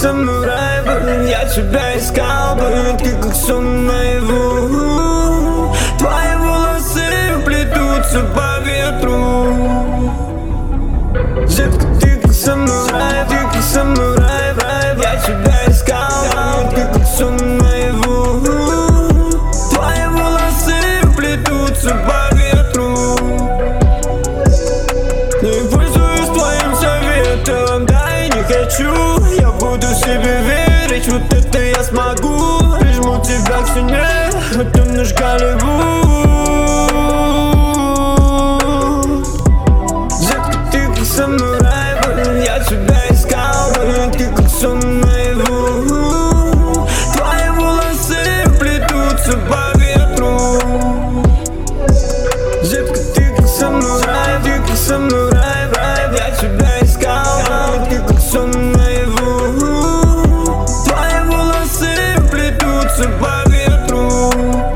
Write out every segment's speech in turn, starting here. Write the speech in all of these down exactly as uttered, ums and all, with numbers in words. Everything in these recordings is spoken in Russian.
самурай бы, я тебя искал бы, ты как сон наяву. Твои волосы плетутся по ветру. Детка, ты как самурай, ты как самурай, я тебя искал, ты как сон наяву. Твои волосы плетутся по ветру. Не пользуюсь твоим советом, да и не хочу. Я буду себе верить, вот это я смогу. Прижму тебя к стене, а темнешь Голливуд. Детка, ты как самурай, я тебя искал, ты как сон наяву. Твои волосы плетутся по ветру. Детка, ты как самурай, ты как самурай, я тебя искал, ты как сон наяву. Твои волосы плетутся по ветру.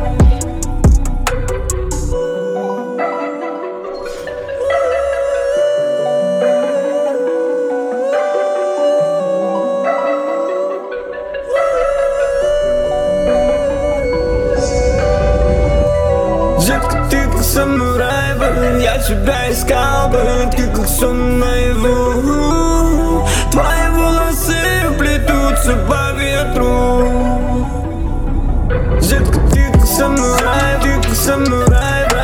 Детка, ты как самурай бы, я тебя искал бы, ты как сон наяву. Твои волосы плетутся по ветру. Детка, ты как самурай, ты как самурай.